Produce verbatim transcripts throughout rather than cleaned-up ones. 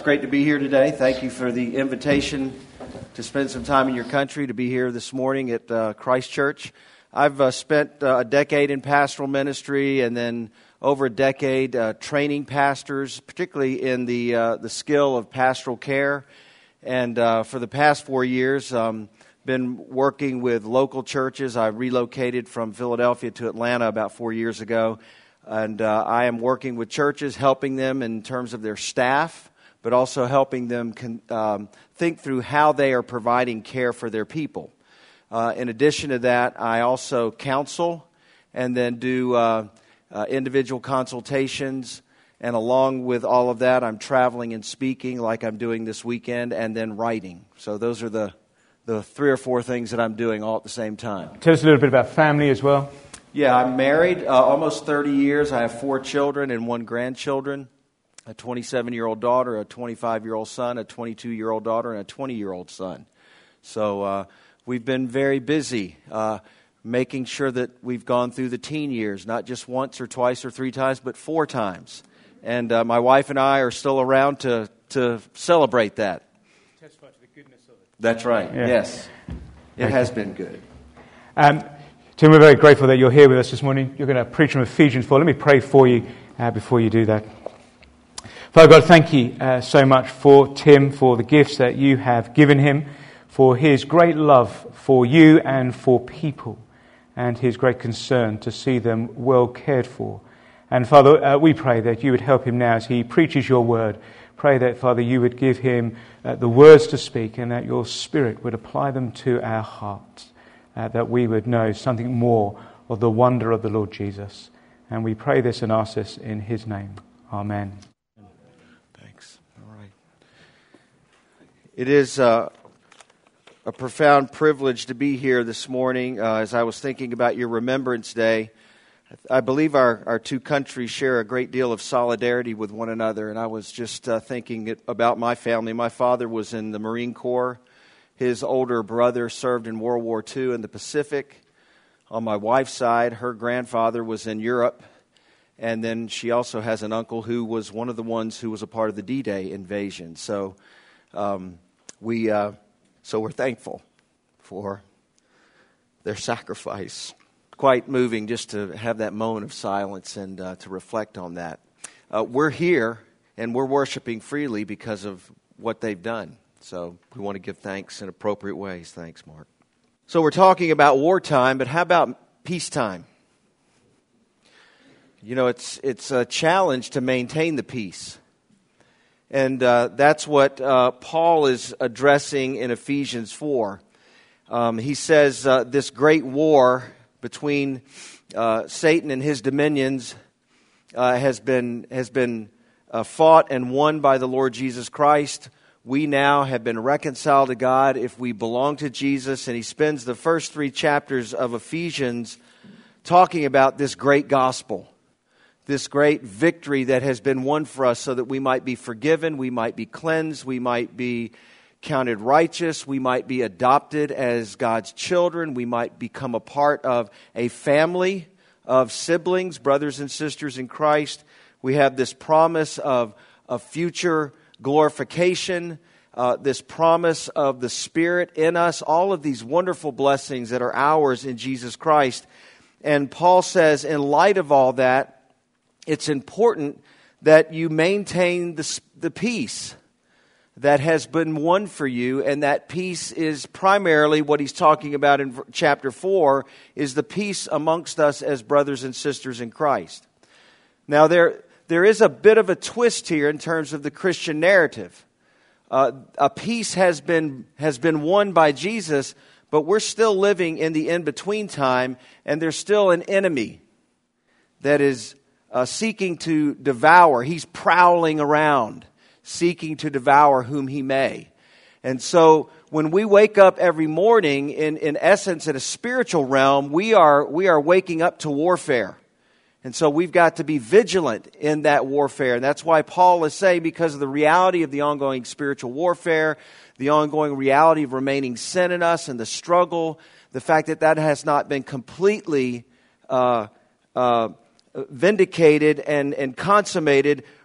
great to be here today. Thank you for the invitation to spend some time in your country, to be here this morning at uh, Christ Church. I've uh, spent uh, a decade in pastoral ministry and then over a decade uh, training pastors, particularly in the uh, the skill of pastoral care. And uh, for the past four years, um, been working with local churches. I relocated from Philadelphia to Atlanta about four years ago. And uh, I am working with churches, helping them in terms of their staff, but also helping them con- um, think through how they are providing care for their people. Uh, in addition to that, I also counsel and then do uh, uh, individual consultations. And along with all of that, I'm traveling and speaking like I'm doing this weekend, and then writing. So those are the, the three or four things that I'm doing all at the same time. Tell us a little bit about family as well. Yeah, I'm married uh, almost thirty years. I have four children and one grandchildren, a twenty-seven-year-old daughter, a twenty-five-year-old son, a twenty-two-year-old daughter, and a twenty-year-old son. So uh, we've been very busy uh, making sure that we've gone through the teen years, not just once or twice or three times, but four times. And uh, my wife and I are still around to, to celebrate that. Testify to the goodness of it. That's right, yeah. Yes. It has been good. Um, Tim, we're very grateful that you're here with us this morning. You're going to preach from Ephesians four. Let me pray for you uh, before you do that. Father God, thank you uh, so much for Tim, for the gifts that you have given him, for his great love for you and for people, and his great concern to see them well cared for. And Father, uh, we pray that you would help him now as he preaches your word. Pray that, Father, you would give him uh, the words to speak, and that your Spirit would apply them to our hearts. Uh, that we would know something more of the wonder of the Lord Jesus. And we pray this and ask this in his name. Amen. Thanks. All right. It is uh, a profound privilege to be here this morning. Uh, as I was thinking about your Remembrance Day, I believe our, our two countries share a great deal of solidarity with one another. And I was just uh, thinking about my family. My father was in the Marine Corps. His older brother served in World War Two in the Pacific. On my wife's side, her grandfather was in Europe. And then she also has an uncle who was one of the ones who was a part of the D-Day invasion. So um, we, uh, so we're thankful for their sacrifice. Quite moving just to have that moment of silence and uh, to reflect on that. Uh, we're here and we're worshiping freely because of what they've done. So we want to give thanks in appropriate ways. Thanks, Mark. So we're talking about wartime, but how about peacetime? You know, it's it's a challenge to maintain the peace. And uh, that's what uh, Paul is addressing in Ephesians four. Um, he says uh, this great war between uh, Satan and his dominions uh, has been, has been uh, fought and won by the Lord Jesus Christ. We now have been reconciled to God if we belong to Jesus. And he spends the first three chapters of Ephesians talking about this great gospel, this great victory that has been won for us so that we might be forgiven, we might be cleansed, we might be counted righteous, we might be adopted as God's children, we might become a part of a family of siblings, brothers and sisters in Christ. We have this promise of a future glorification, uh, this promise of the Spirit in us, all of these wonderful blessings that are ours in Jesus Christ. And Paul says, in light of all that, it's important that you maintain the, the peace that has been won for you, and that peace is primarily what he's talking about in chapter four, is the peace amongst us as brothers and sisters in Christ. Now, there there is a bit of a twist here in terms of the Christian narrative. Uh, a peace has been has been won by Jesus, but we're still living in the in-between time, and there's still an enemy that is uh, seeking to devour. He's prowling around, seeking to devour whom he may. And so when we wake up every morning, in, in essence, in a spiritual realm, we are we are waking up to warfare. And so we've got to be vigilant in that warfare. And that's why Paul is saying, because of the reality of the ongoing spiritual warfare, the ongoing reality of remaining sin in us and the struggle, the fact that that has not been completely uh, uh, vindicated and, and consummated,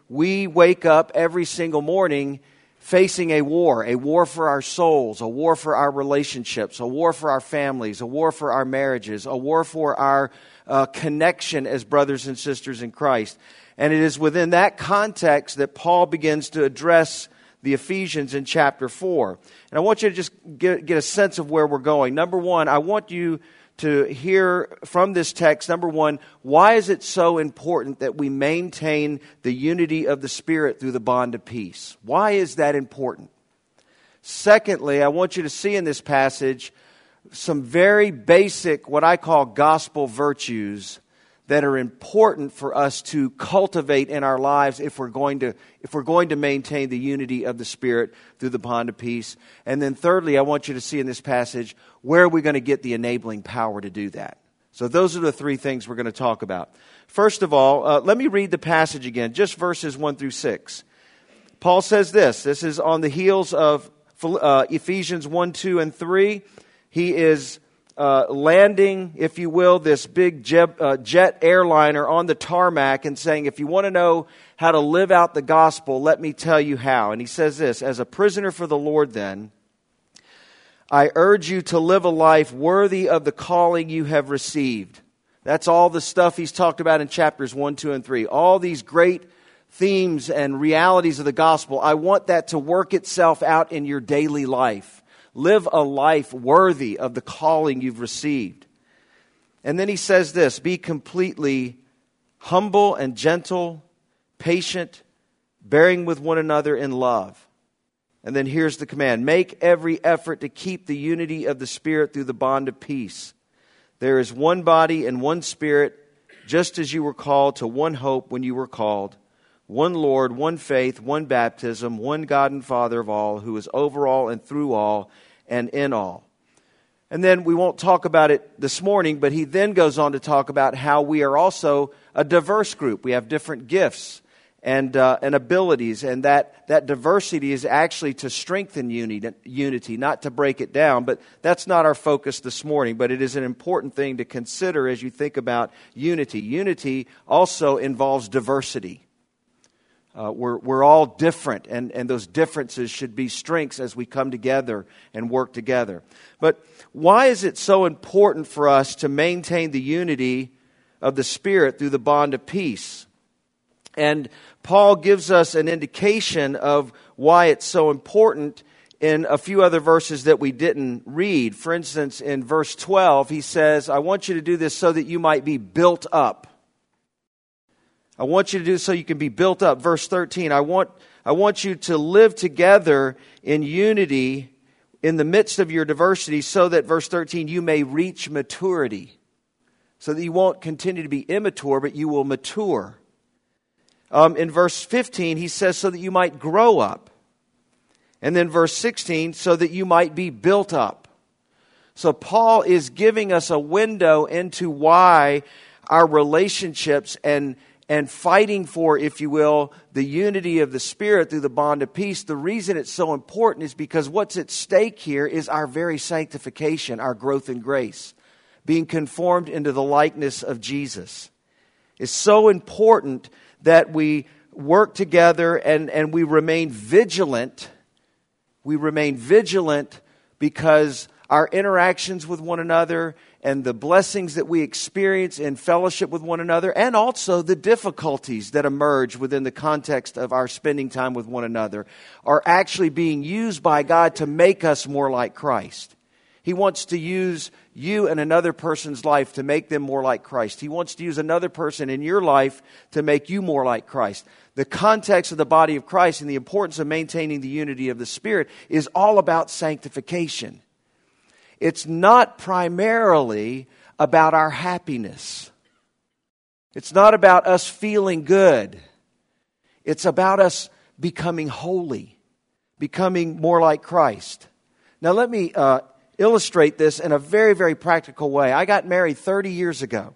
we wake up every single morning facing a war, a war for our souls, a war for our relationships, a war for our families, a war for our marriages, a war for our uh, connection as brothers and sisters in Christ. And it is within that context that Paul begins to address the Ephesians in chapter four. And I want you to just get, get a sense of where we're going. Number one, I want you to hear from this text, number one, why is it so important that we maintain the unity of the Spirit through the bond of peace? Why is that important? Secondly, I want you to see in this passage some very basic, what I call gospel virtues that are important for us to cultivate in our lives if we're going to if we're going to maintain the unity of the Spirit through the bond of peace. And then thirdly, I want you to see in this passage, where are we going to get the enabling power to do that? So those are the three things we're going to talk about. First of all, uh, let me read the passage again, just verses one through six. Paul says this. This is on the heels of uh, Ephesians one, two, and three. He is Uh, landing, if you will, this big jet, uh, jet airliner on the tarmac and saying, if you want to know how to live out the gospel, let me tell you how. And he says this, as a prisoner for the Lord then, I urge you to live a life worthy of the calling you have received. That's all the stuff he's talked about in chapters one, two, and three. All these great themes and realities of the gospel. I want that to work itself out in your daily life. Live a life worthy of the calling you've received. And then he says this, be completely humble and gentle, patient, bearing with one another in love. And then here's the command, make every effort to keep the unity of the Spirit through the bond of peace. There is one body and one Spirit, just as you were called to one hope when you were called. One Lord, one faith, one baptism, one God and Father of all, who is over all and through all and in all. And then we won't talk about it this morning, but he then goes on to talk about how we are also a diverse group. We have different gifts and uh, and abilities, and that, that diversity is actually to strengthen unity, unity, not to break it down. But that's not our focus this morning, but it is an important thing to consider as you think about unity. Unity also involves diversity. Uh, we're, we're all different, and, and those differences should be strengths as we come together and work together. But why is it so important for us to maintain the unity of the Spirit through the bond of peace? And Paul gives us an indication of why it's so important in a few other verses that we didn't read. For instance, in verse twelve, he says, I want you to do this so that you might be built up. I want you to do so you can be built up. Verse thirteen, I want, I want you to live together in unity in the midst of your diversity so that, verse thirteen, you may reach maturity. So that you won't continue to be immature, but you will mature. Um, in verse fifteen, he says, so that you might grow up. And then verse sixteen, so that you might be built up. So Paul is giving us a window into why our relationships and And fighting for, if you will, the unity of the Spirit through the bond of peace, the reason it's so important is because what's at stake here is our very sanctification, our growth in grace, being conformed into the likeness of Jesus. It's so important that we work together and, and we remain vigilant. We remain vigilant because our interactions with one another and the blessings that we experience in fellowship with one another, and also the difficulties that emerge within the context of our spending time with one another, are actually being used by God to make us more like Christ. He wants to use you and another person's life to make them more like Christ. He wants to use another person in your life to make you more like Christ. The context of the body of Christ and the importance of maintaining the unity of the Spirit is all about sanctification. It's not primarily about our happiness. It's not about us feeling good. It's about us becoming holy, becoming more like Christ. Now let me uh, illustrate this in a very, very practical way. I got married thirty years ago.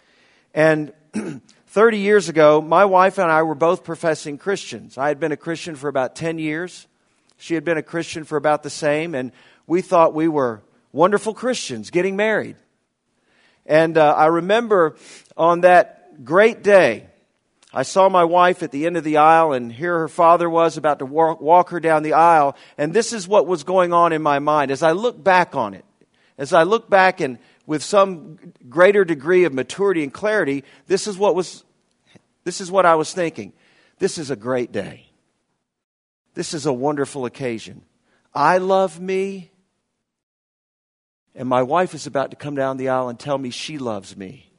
And thirty years ago, my wife and I were both professing Christians. I had been a Christian for about ten years. She had been a Christian for about the same. And we thought we were wonderful Christians getting married. And uh, I remember on that great day, I saw my wife at the end of the aisle, and here her father was about to walk, walk her down the aisle. And this is what was going on in my mind. As I look back on it, as I look back and with some greater degree of maturity and clarity, this is what was, this is what I was thinking. This is a great day. This is a wonderful occasion. I love me, and my wife is about to come down the aisle and tell me she loves me.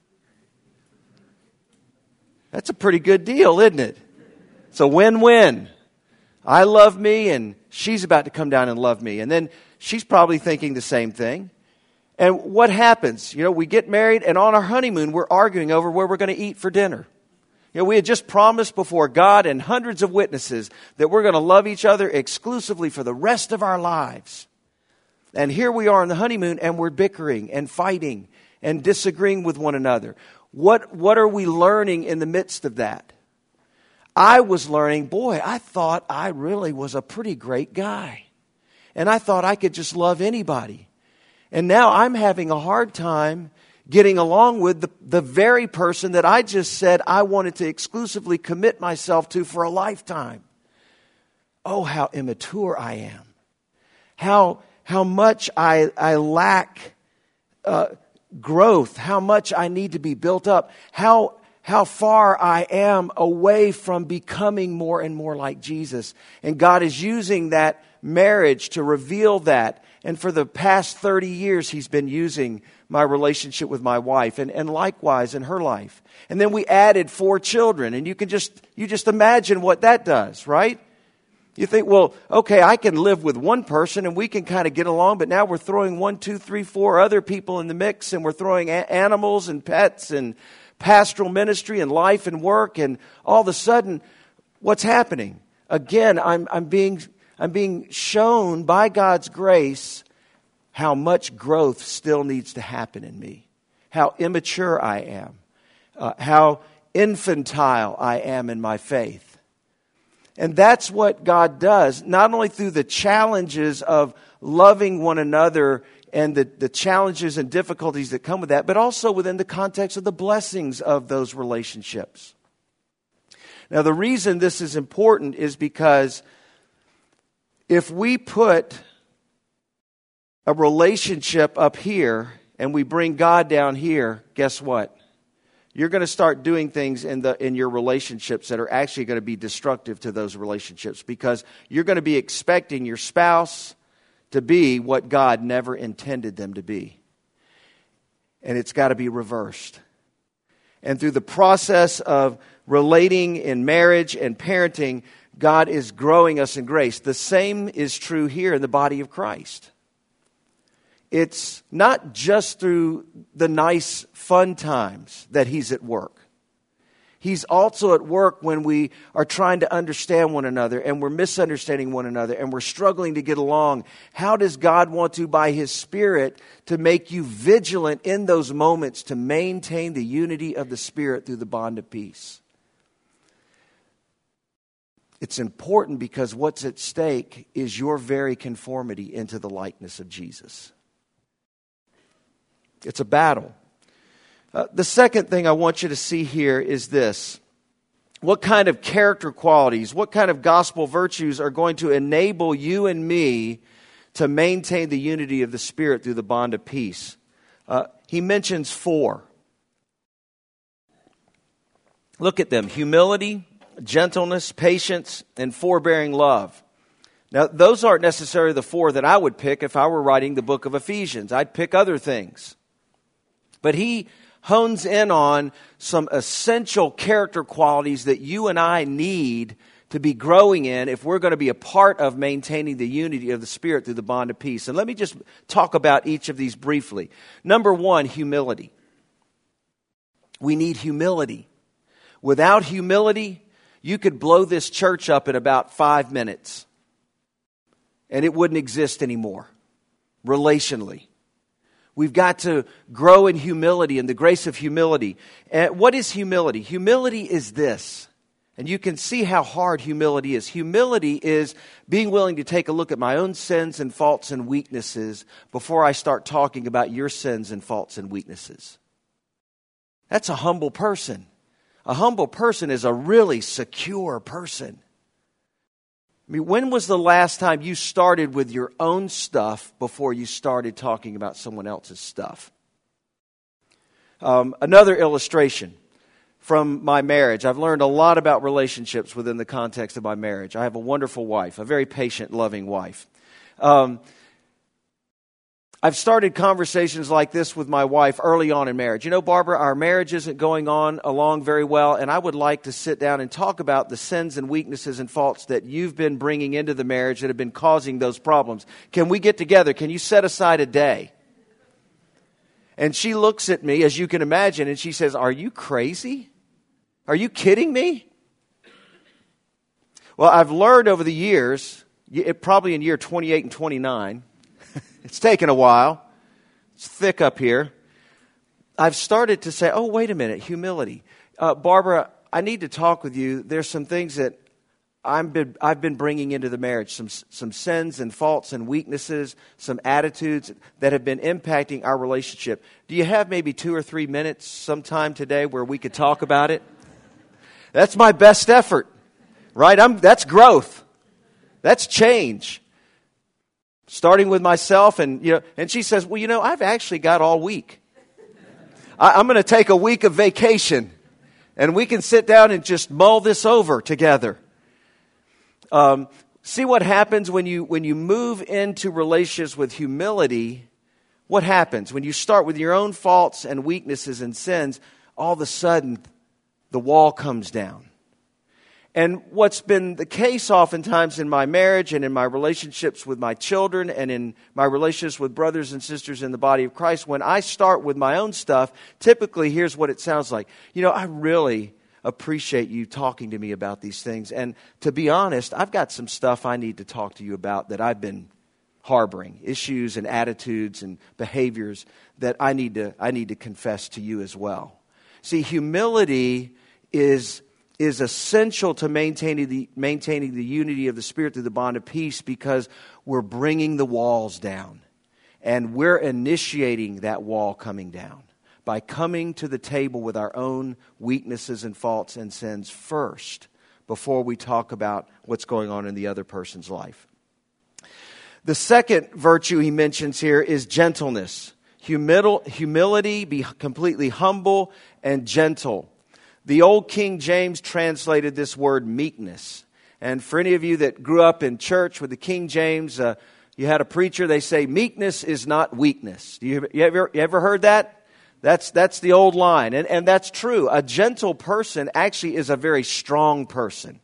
That's a pretty good deal, isn't it? It's a win-win. I love me, and she's about to come down and love me. And then she's probably thinking the same thing. And what happens? You know, we get married, and on our honeymoon, we're arguing over where we're going to eat for dinner. You know, we had just promised before God and hundreds of witnesses that we're going to love each other exclusively for the rest of our lives. And here we are on the honeymoon, and we're bickering and fighting and disagreeing with one another. What, what are we learning in the midst of that? I was learning, boy, I thought I really was a pretty great guy. And I thought I could just love anybody. And now I'm having a hard time getting along with the, the very person that I just said I wanted to exclusively commit myself to for a lifetime. Oh, how immature I am. How, how much I, I lack uh, growth. How much I need to be built up. How, how far I am away from becoming more and more like Jesus. And God is using that marriage to reveal that. And for the past thirty years, He's been using my relationship with my wife, and, and likewise in her life. And then we added four children, and you can just you just imagine what that does, right? You think, well, okay, I can live with one person and we can kind of get along, but now we're throwing one, two, three, four other people in the mix, and we're throwing a- animals and pets and pastoral ministry and life and work, and all of a sudden, what's happening? Again, I'm I'm being I'm being shown by God's grace how much growth still needs to happen in me, how immature I am, uh, how infantile I am in my faith. And that's what God does, not only through the challenges of loving one another and the, the challenges and difficulties that come with that, but also within the context of the blessings of those relationships. Now, the reason this is important is because if we put a relationship up here and we bring God down here, guess what? You're going to start doing things in the in your relationships that are actually going to be destructive to those relationships, because you're going to be expecting your spouse to be what God never intended them to be. And it's got to be reversed. And through the process of relating in marriage and parenting, God is growing us in grace. The same is true here in the body of Christ. It's not just through the nice, fun times that He's at work. He's also at work when we are trying to understand one another and we're misunderstanding one another and we're struggling to get along. How does God want to, by His Spirit, to make you vigilant in those moments to maintain the unity of the Spirit through the bond of peace? It's important because what's at stake is your very conformity into the likeness of Jesus. It's a battle. Uh, the second thing I want you to see here is this. What kind of character qualities, what kind of gospel virtues are going to enable you and me to maintain the unity of the Spirit through the bond of peace? Uh, he mentions four. Look at them. Humility, gentleness, patience, and forbearing love. Now, those aren't necessarily the four that I would pick if I were writing the book of Ephesians. I'd pick other things. But he hones in on some essential character qualities that you and I need to be growing in if we're going to be a part of maintaining the unity of the Spirit through the bond of peace. And let me just talk about each of these briefly. Number one, humility. We need humility. Without humility, you could blow this church up in about five minutes. And it wouldn't exist anymore, relationally. We've got to grow in humility and the grace of humility. And what is humility? Humility is this. And you can see how hard humility is. Humility is being willing to take a look at my own sins and faults and weaknesses before I start talking about your sins and faults and weaknesses. That's a humble person. A humble person is a really secure person. I mean, when was the last time you started with your own stuff before you started talking about someone else's stuff? Um, another illustration from my marriage. I've learned a lot about relationships within the context of my marriage. I have a wonderful wife, a very patient, loving wife. Um, I've started conversations like this with my wife early on in marriage. You know, Barbara, our marriage isn't going on along very well, and I would like to sit down and talk about the sins and weaknesses and faults that you've been bringing into the marriage that have been causing those problems. Can we get together? Can you set aside a day? And she looks at me, as you can imagine, and she says, "Are you crazy? Are you kidding me?" Well, I've learned over the years, it, probably in year twenty-eight and twenty-nine, it's taken a while. It's thick up here. I've started to say, oh, wait a minute, humility. Uh, Barbara, I need to talk with you. There's some things that I'm been, I've been bringing into the marriage, some some sins and faults and weaknesses, some attitudes that have been impacting our relationship. Do you have maybe two or three minutes sometime today where we could talk about it? That's my best effort, right? I'm, that's growth. That's change. Starting with myself, and you know, and she says, well, you know, I've actually got all week. I, I'm going to take a week of vacation, and we can sit down and just mull this over together. Um, see what happens when you when you move into relationships with humility. What happens when you start with your own faults and weaknesses and sins? All of a sudden, the wall comes down. And what's been the case oftentimes in my marriage and in my relationships with my children and in my relationships with brothers and sisters in the body of Christ, when I start with my own stuff, typically here's what it sounds like. You know, I really appreciate you talking to me about these things. And to be honest, I've got some stuff I need to talk to you about that I've been harboring, issues and attitudes and behaviors that I need to I need to confess to you as well. See, humility is is essential to maintaining the, maintaining the unity of the Spirit through the bond of peace, because we're bringing the walls down. And we're initiating that wall coming down by coming to the table with our own weaknesses and faults and sins first, before we talk about what's going on in the other person's life. The second virtue he mentions here is gentleness. Humil- humility, be completely humble and gentle. The old King James translated this word meekness. And for any of you that grew up in church with the King James, uh, you had a preacher, they say, meekness is not weakness. Do you, you, ever, you ever heard that? That's that's the old line. And, and that's true. A gentle person actually is a very strong person.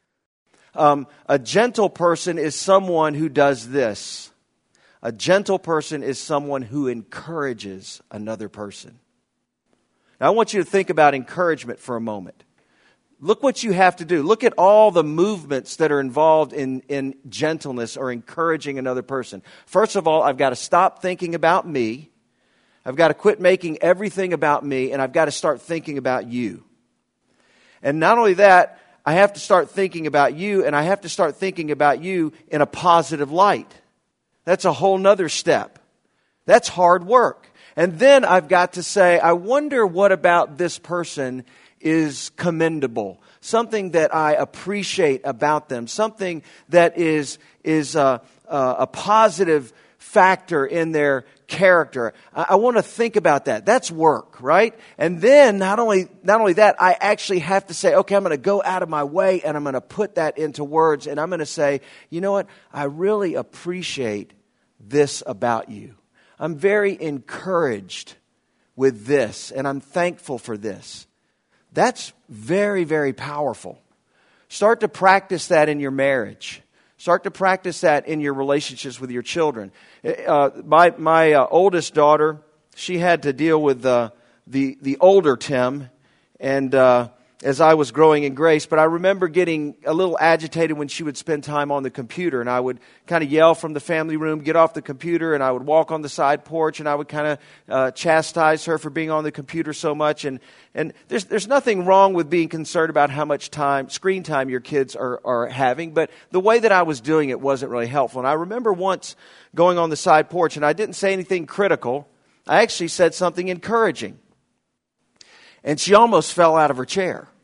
Um, a gentle person is someone who does this. A gentle person is someone who encourages another person. Now, I want you to think about encouragement for a moment. Look what you have to do. Look at all the movements that are involved in, in gentleness or encouraging another person. First of all, I've got to stop thinking about me. I've got to quit making everything about me, and I've got to start thinking about you. And not only that, I have to start thinking about you, and I have to start thinking about you in a positive light. That's a whole nother step. That's hard work. And then I've got to say, I wonder what about this person is commendable, something that I appreciate about them, something that is is a, a positive factor in their character. I, I want to think about that. That's work, right? And then not only not only that, I actually have to say, okay, I'm going to go out of my way and I'm going to put that into words, and I'm going to say, you know what? I really appreciate this about you. I'm very encouraged with this, and I'm thankful for this. That's very, very powerful. Start to practice that in your marriage. Start to practice that in your relationships with your children. Uh, my my uh, oldest daughter, she had to deal with uh, the the older Tim, and uh, as I was growing in grace. But I remember getting a little agitated when she would spend time on the computer, and I would kind of yell from the family room, get off the computer, and I would walk on the side porch, and I would kind of uh, chastise her for being on the computer so much. And and there's there's nothing wrong with being concerned about how much time, screen time your kids are, are having, but the way that I was doing it wasn't really helpful. And I remember once going on the side porch, and I didn't say anything critical. I actually said something encouraging. And she almost fell out of her chair.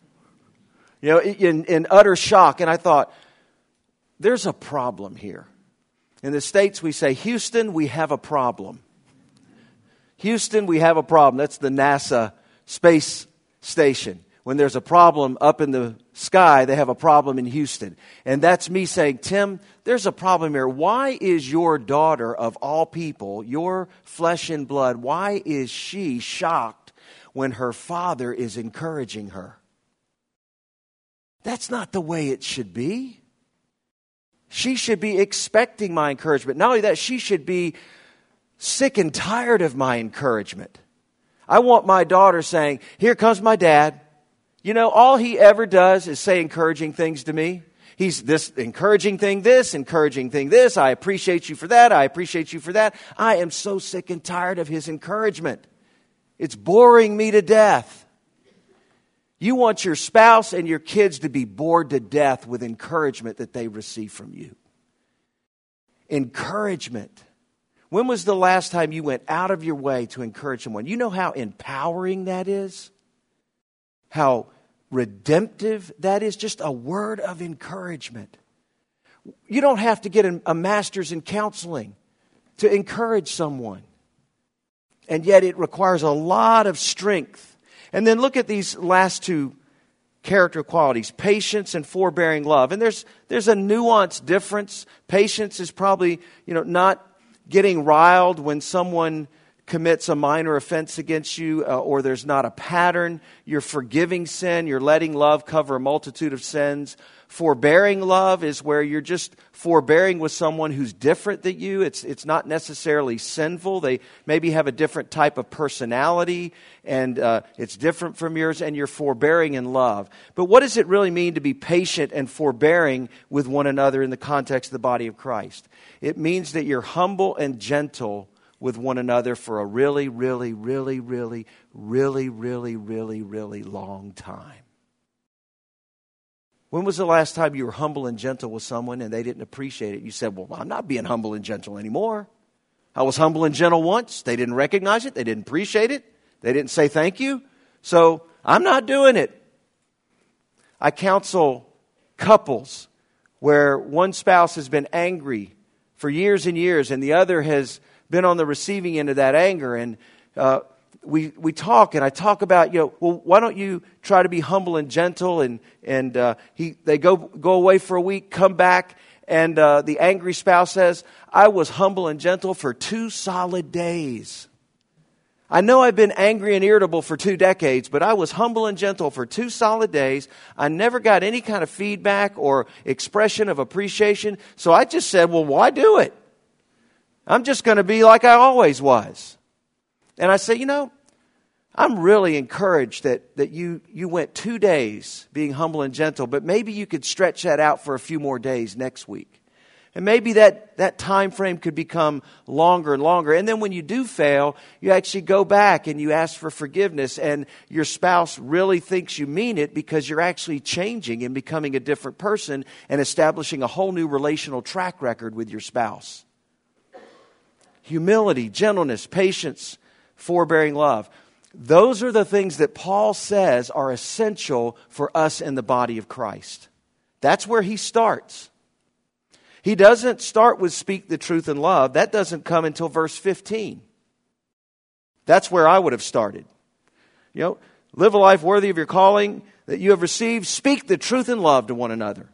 you know, in, in utter shock. And I thought, there's a problem here. In the States, we say, Houston, we have a problem. Houston, we have a problem. That's the NASA space station. When there's a problem up in the sky, they have a problem in Houston. And that's me saying, Tim, there's a problem here. Why is your daughter, of all people, your flesh and blood, why is she shocked when her father is encouraging her? That's not the way it should be. She should be expecting my encouragement. Not only that, she should be sick and tired of my encouragement. I want my daughter saying, here comes my dad. You know, all he ever does is say encouraging things to me. He's this encouraging thing, this, encouraging thing, this. I appreciate you for that. I appreciate you for that. I am so sick and tired of his encouragement. It's boring me to death. You want your spouse and your kids to be bored to death with encouragement that they receive from you. Encouragement. When was the last time you went out of your way to encourage someone? You know how empowering that is? How redemptive that is? Just a word of encouragement. You don't have to get a master's in counseling to encourage someone. And yet it requires a lot of strength. And then look at these last two character qualities, patience and forbearing love. And there's there's a nuanced difference. Patience is probably, you know, not getting riled when someone commits a minor offense against you, uh, or there's not a pattern. You're forgiving sin. You're letting love cover a multitude of sins. Forbearing love is where you're just forbearing with someone who's different than you. It's it's not necessarily sinful. They maybe have a different type of personality, and uh, it's different from yours, and you're forbearing in love. But what does it really mean to be patient and forbearing with one another in the context of the body of Christ? It means that you're humble and gentle with one another for a really, really, really, really, really, really, really, really long time. When was the last time you were humble and gentle with someone and they didn't appreciate it? You said, well, I'm not being humble and gentle anymore. I was humble and gentle once. They didn't recognize it. They didn't appreciate it. They didn't say thank you. So I'm not doing it. I counsel couples where one spouse has been angry for years and years and the other has been on the receiving end of that anger. And uh, we we talk, and I talk about, you know, well, why don't you try to be humble and gentle? And and uh, he they go go away for a week, come back, and uh, the angry spouse says, I was humble and gentle for two solid days. I know I've been angry and irritable for two decades, but I was humble and gentle for two solid days. I never got any kind of feedback or expression of appreciation. So I just said, well, why do it? I'm just going to be like I always was. And I say, you know, I'm really encouraged that, that you, you went two days being humble and gentle, but maybe you could stretch that out for a few more days next week. And maybe that, that time frame could become longer and longer. And then when you do fail, you actually go back and you ask for forgiveness, and your spouse really thinks you mean it because you're actually changing and becoming a different person and establishing a whole new relational track record with your spouse. Humility, gentleness, patience, forbearing love. Those are the things that Paul says are essential for us in the body of Christ. That's where he starts. He doesn't start with speak the truth in love. That doesn't come until verse fifteen. That's where I would have started. You know, live a life worthy of your calling that you have received. Speak the truth in love to one another.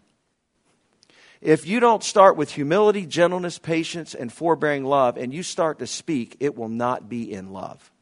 If you don't start with humility, gentleness, patience, and forbearing love, and you start to speak, it will not be in love.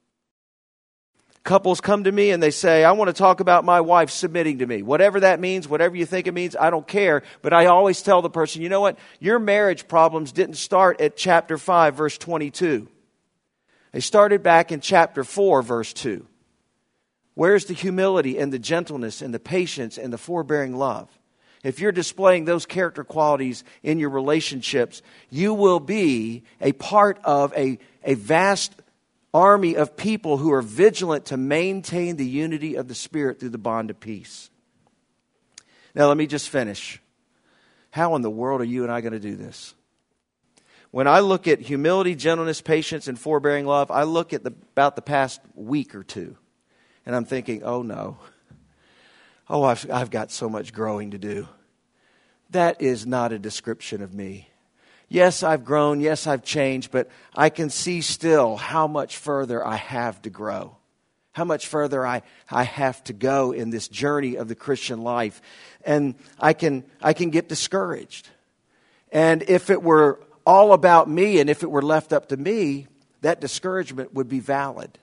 Couples come to me and they say, I want to talk about my wife submitting to me. Whatever that means, whatever you think it means, I don't care. But I always tell the person, you know what? Your marriage problems didn't start at chapter five, verse twenty-two. They started back in chapter four, verse two. Where's the humility and the gentleness and the patience and the forbearing love? If you're displaying those character qualities in your relationships, you will be a part of a, a vast army of people who are vigilant to maintain the unity of the Spirit through the bond of peace. Now, let me just finish. How in the world are you and I going to do this? When I look at humility, gentleness, patience, and forbearing love, I look at the, about the past week or two, and I'm thinking, oh no. oh, I've, I've got so much growing to do. That is not a description of me. Yes, I've grown. Yes, I've changed. But I can see still how much further I have to grow. How much further I, I have to go in this journey of the Christian life. And I can, I can get discouraged. And if it were all about me and if it were left up to me, that discouragement would be valid.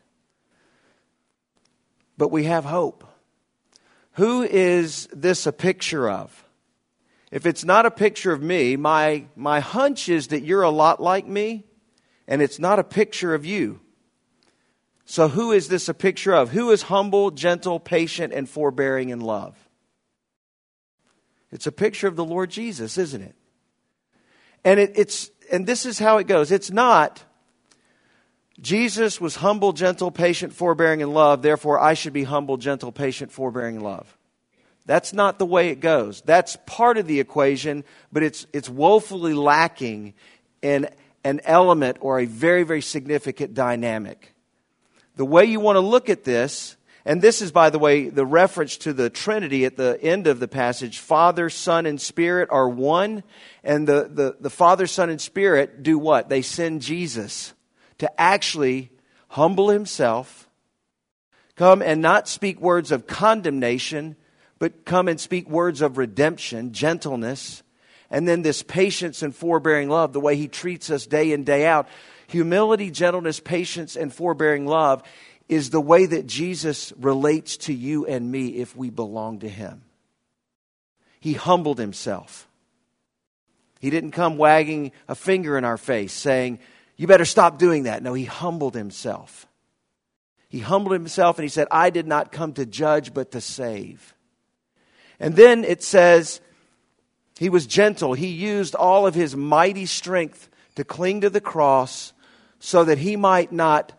But we have hope. Who is this a picture of? If it's not a picture of me, my, my hunch is that you're a lot like me, and it's not a picture of you. So who is this a picture of? Who is humble, gentle, patient, and forbearing in love? It's a picture of the Lord Jesus, isn't it? And it, it's and this is how it goes. It's not, Jesus was humble, gentle, patient, forbearing in love, therefore I should be humble, gentle, patient, forbearing in love. That's not the way it goes. That's part of the equation, but it's it's woefully lacking in an element or a very, very significant dynamic. The way you want to look at this, and this is, by the way, the reference to the Trinity at the end of the passage, Father, Son, and Spirit are one, and the, the, the Father, Son, and Spirit do what? They send Jesus to actually humble himself, come and not speak words of condemnation, but come and speak words of redemption, gentleness, and then this patience and forbearing love, the way he treats us day in, day out. Humility, gentleness, patience, and forbearing love is the way that Jesus relates to you and me if we belong to him. He humbled himself. He didn't come wagging a finger in our face saying, you better stop doing that. No, he humbled himself. He humbled himself and he said, I did not come to judge but to save. And then it says, he was gentle. He used all of his mighty strength to cling to the cross so that he might not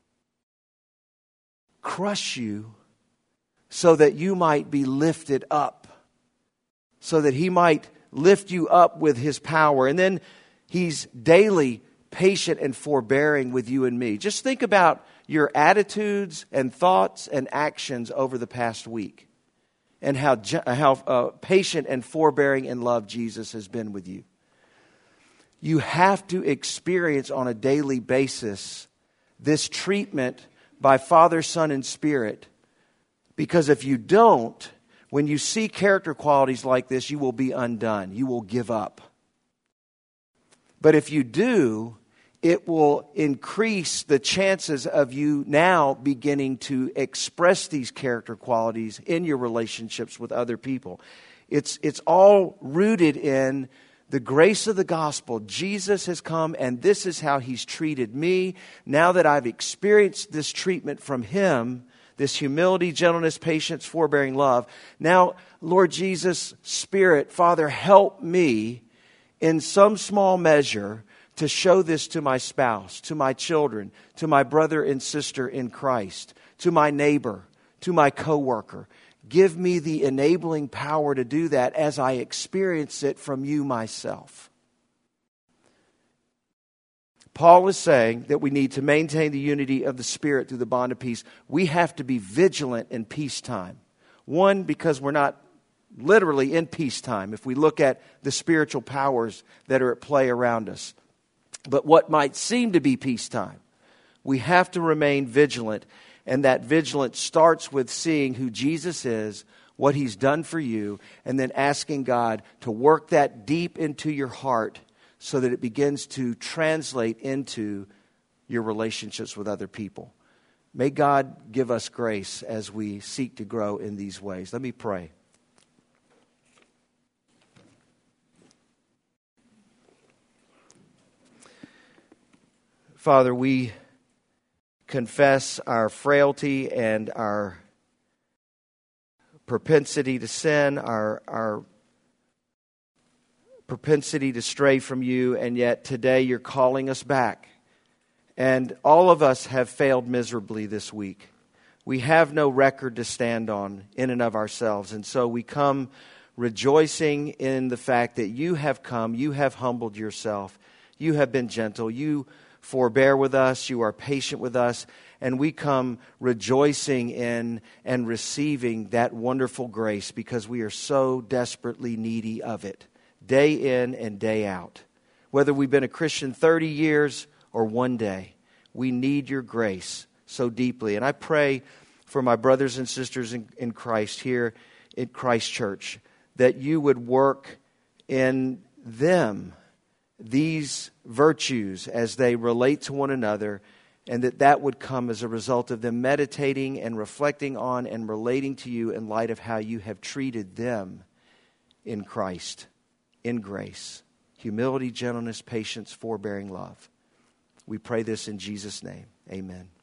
crush you, so that you might be lifted up, so that he might lift you up with his power. And then he's daily patient and forbearing with you and me. Just think about your attitudes and thoughts and actions over the past week, and how how uh, patient and forbearing in love Jesus has been with you. You have to experience on a daily basis this treatment by Father, Son, and Spirit. Because if you don't, when you see character qualities like this, you will be undone. You will give up. But if you do, it will increase the chances of you now beginning to express these character qualities in your relationships with other people. It's, it's all rooted in the grace of the gospel. Jesus has come and this is how he's treated me. Now that I've experienced this treatment from him, this humility, gentleness, patience, forbearing love, now, Lord Jesus, Spirit, Father, help me in some small measure to show this to my spouse, to my children, to my brother and sister in Christ, to my neighbor, to my coworker. Give me the enabling power to do that as I experience it from you myself. Paul is saying that we need to maintain the unity of the Spirit through the bond of peace. We have to be vigilant in peacetime. One, because we're not literally in peacetime if we look at the spiritual powers that are at play around us. But what might seem to be peacetime, we have to remain vigilant. And that vigilance starts with seeing who Jesus is, what he's done for you, and then asking God to work that deep into your heart so that it begins to translate into your relationships with other people. May God give us grace as we seek to grow in these ways. Let me pray. Father, we confess our frailty and our propensity to sin, our, our propensity to stray from you, and yet today you're calling us back. And all of us have failed miserably this week. We have no record to stand on in and of ourselves, and so we come rejoicing in the fact that you have come, you have humbled yourself, you have been gentle, you forbear with us, you are patient with us, and we come rejoicing in and receiving that wonderful grace because we are so desperately needy of it, day in and day out. Whether we've been a Christian thirty years or one day, we need your grace so deeply. And I pray for my brothers and sisters in, in Christ here at Christ Church, that you would work in them these virtues as they relate to one another, and that that would come as a result of them meditating and reflecting on and relating to you in light of how you have treated them in Christ, in grace. Humility, gentleness, patience, forbearing love. We pray this in Jesus' name. Amen.